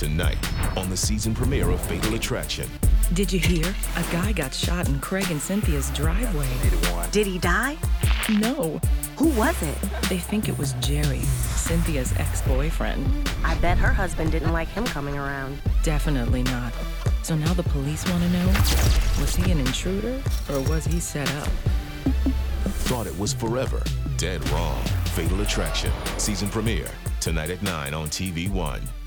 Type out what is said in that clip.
Tonight, on the season premiere of Fatal Attraction. Did you hear? A guy got shot in Craig and Cynthia's driveway. Did he die? No. Who was it? They think it was Jerry, Cynthia's ex-boyfriend. I bet her husband didn't like him coming around. Definitely not. So now the police want to know, was he an intruder or was he set up? Thought it was forever. Dead wrong. Fatal Attraction. Season premiere. Tonight at 9 on TV1.